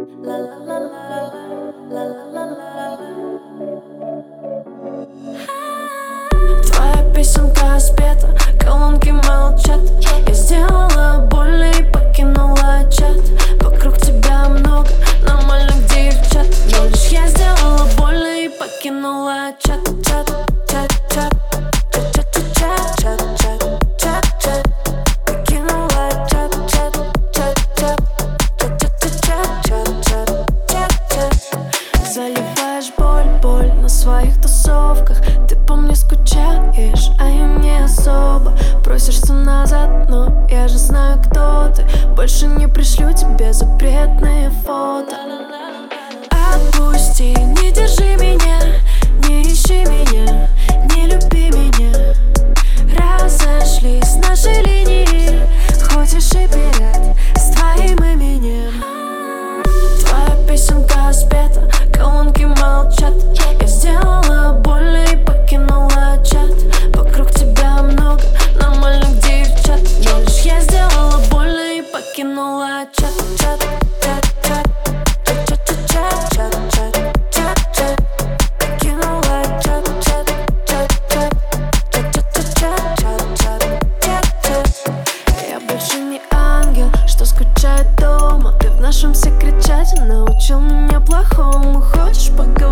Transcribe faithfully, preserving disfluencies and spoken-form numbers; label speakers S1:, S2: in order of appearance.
S1: Твоя песенка спета, колонки молчат. Я сделала больно и покинула чат. Вокруг тебя много нормальных девчат, но лишь я сделала больно и покинула чат. Чат, чат, чат, чат, чат, чат, чат, чат, чат, чат. Покинула чат, чат, чат, чат, чат, чат, чат, чат, чат, чат, чат. Заливаешь боль, боль на своих тусовках. Ты по мне скучаешь, а я не особо. Просишься назад, но я же знаю, кто ты. Больше не пришлю тебе запретные фото. Отпусти, не держи меня, не ищи меня, не люби меня. Разошлись наши линии, ходишь и пират с твоим именем. Твоя песенка спета, колонки молчат. Я сделала больно и покинула чат. Вокруг тебя много нормальных девчат, но лишь я сделала больно и покинула чат. Чат, чат, чат, чат, чат, чат, чат, чат, чат, чат. Покинула чат, чат, чат, чат, чат, чат, чат, чат, чат, чат, чат. Я больше не ангел, что скучает дома. Ты в нашем секрет-чате научил меня плохому. Хочешь поговорить?